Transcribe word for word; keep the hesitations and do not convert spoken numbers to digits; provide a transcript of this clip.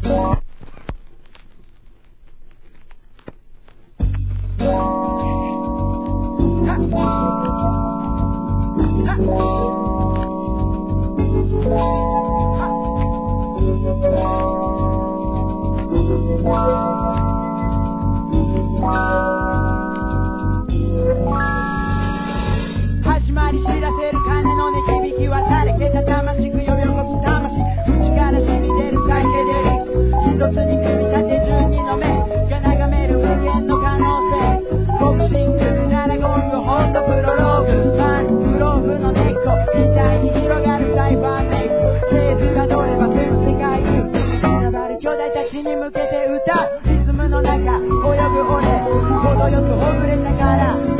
始まり知らせる鐘の音響き渡れけた魂呼び起こす魂口から染み出るサイケデリック一つに組み立て十二の目が眺める無限の可能性ボクシングならゴングホンドプロローグマングローブの根っこみたいに広がるサイファーメイクフェーズがどれば全世界中選ばれ兄弟たちに向けて歌うリズムの中泳ぐ俺程よくほぐれたから